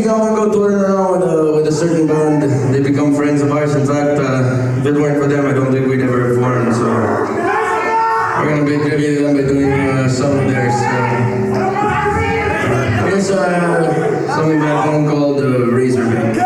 often go touring around with a certain band. They become friends of ours. In fact, if it weren't for them, I don't think we'd ever have formed. So we're gonna pay tribute to them by doing a song of theirs. Here's something back home called Razorback.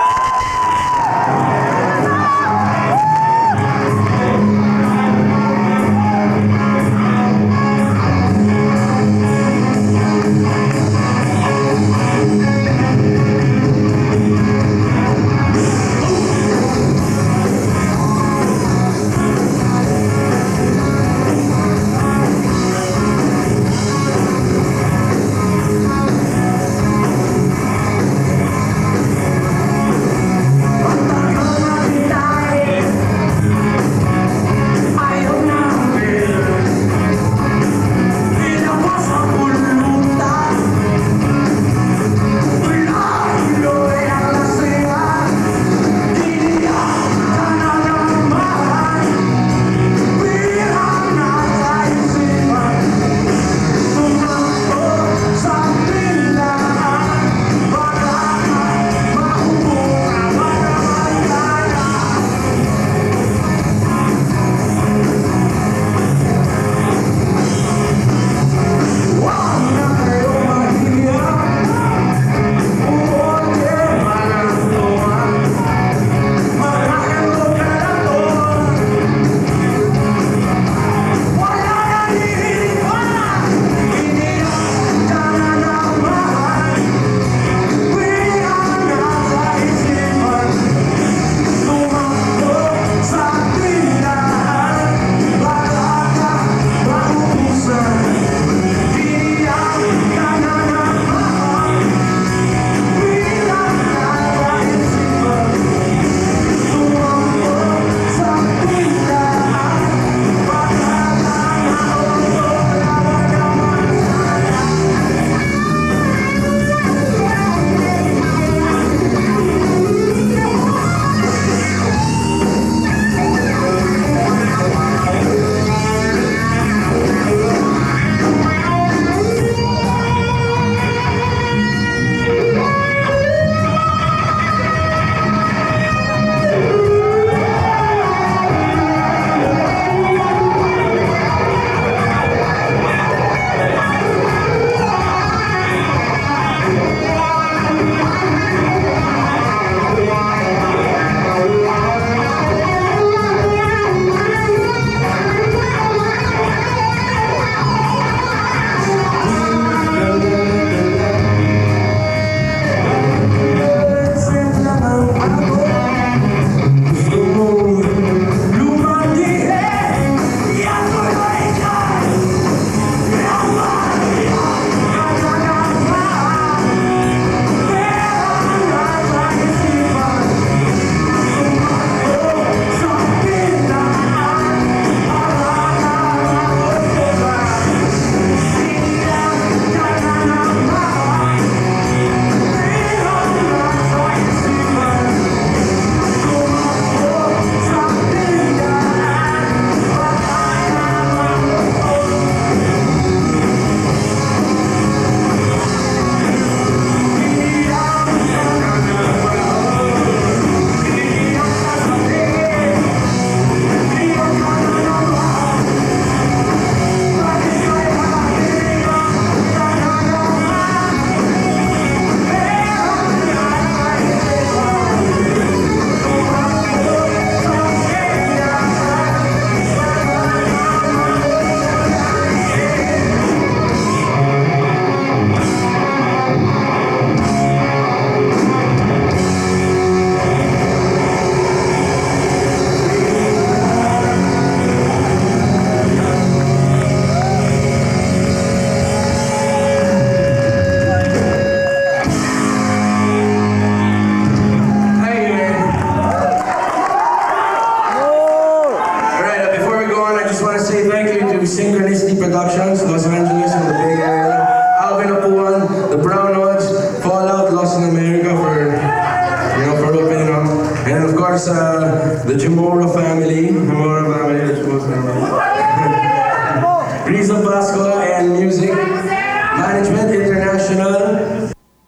Synchronicity Productions, Los Angeles in the Bay Area, Alvin Apuan, the Brown Notes, Fallout, Lost in America for opening up, and of course the Jamora family, Rizzo Pasco and Music Management International.